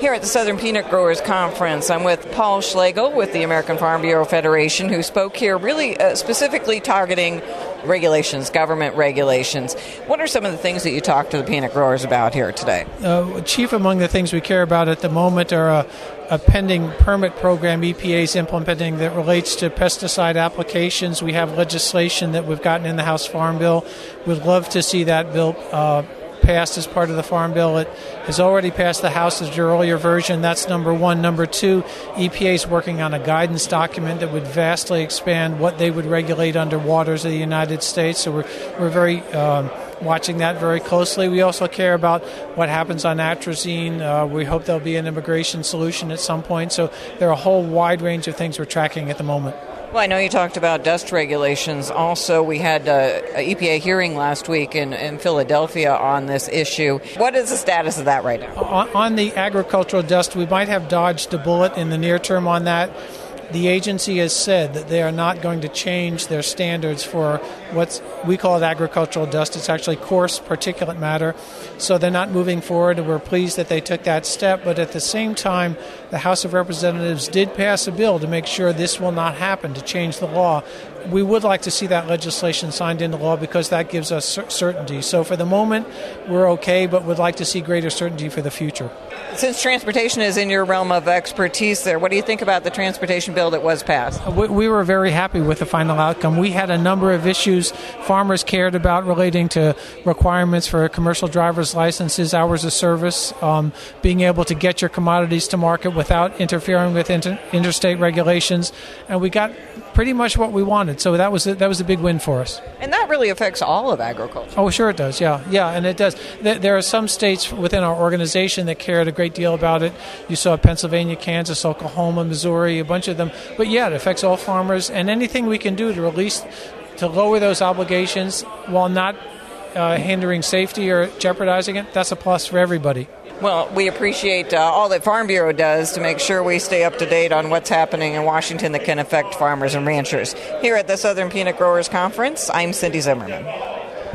Here at the Southern Peanut Growers Conference, I'm with Paul Schlegel with the American Farm Bureau Federation, who spoke here really specifically targeting regulations, government regulations. What are some of the things that you talked to the peanut growers about here today? Chief among the things we care about at the moment are a pending permit program EPA is implementing that relates to pesticide applications. We have legislation that we've gotten in the House Farm Bill. We'd love to see that bill passed as part of the Farm Bill. It has already passed the House as your earlier version. That's number one. Number two, EPA is working on a guidance document that would vastly expand what they would regulate under waters of the United States. So we're very watching that very closely. We also care about what happens on atrazine. We hope there'll be an immigration solution at some point. So there are a whole wide range of things we're tracking at the moment. Well, I know you talked about dust regulations. Also, we had an EPA hearing last week in Philadelphia on this issue. What is the status of that right now? On the agricultural dust, we might have dodged a bullet in the near term on that. The agency has said that they are not going to change their standards for what we call it agricultural dust. It's actually coarse particulate matter. So they're not moving forward, and we're pleased that they took that step. But at the same time, the House of Representatives did pass a bill to make sure this will not happen, to change the law. We would like to see that legislation signed into law because that gives us certainty. So for the moment, we're okay, but would like to see greater certainty for the future. Since transportation is in your realm of expertise there, what do you think about the transportation bill that was passed? We were very happy with the final outcome. We had a number of issues farmers cared about relating to requirements for commercial driver's licenses, hours of service, being able to get your commodities to market without interfering with interstate regulations, and we got pretty much what we wanted. So that was a big win for us. And that really affects all of agriculture. Oh, sure it does, yeah, and it does. There are some states within our organization that cared a great deal about it. You saw Pennsylvania, Kansas, Oklahoma, Missouri, a bunch of them. But yeah, it affects all farmers, and anything we can do to lower those obligations while not hindering safety or jeopardizing it, that's a plus for everybody. Well, we appreciate all that Farm Bureau does to make sure we stay up to date on what's happening in Washington that can affect farmers and ranchers. Here at the Southern Peanut Growers Conference, I'm Cindy Zimmerman.